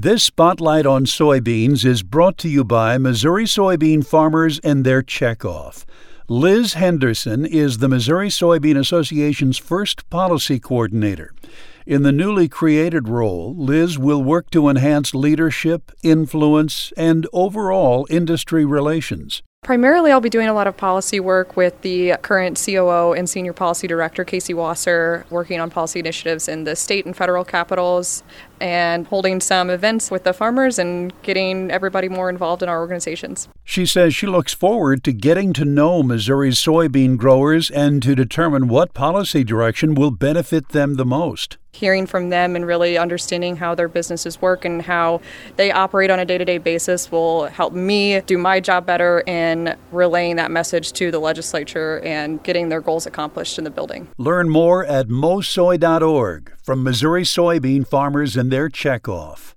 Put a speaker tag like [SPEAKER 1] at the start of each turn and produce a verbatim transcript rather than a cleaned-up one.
[SPEAKER 1] This Spotlight on Soybeans is brought to you by Missouri soybean farmers and their checkoff. Liz Henderson is the Missouri Soybean Association's first policy coordinator. In the newly created role, Liz will work to enhance leadership, influence, and overall industry relations.
[SPEAKER 2] Primarily, I'll be doing a lot of policy work with the current C O O and Senior Policy Director, Casey Wasser, working on policy initiatives in the state and federal capitals and holding some events with the farmers and getting everybody more involved in our organizations.
[SPEAKER 1] She says she looks forward to getting to know Missouri's soybean growers and to determine what policy direction will benefit them the most.
[SPEAKER 2] Hearing from them and really understanding how their businesses work and how they operate on a day-to-day basis will help me do my job better in relaying that message to the legislature and getting their goals accomplished in the building.
[SPEAKER 1] Learn more at mosoy dot org from Missouri soybean farmers and their checkoff.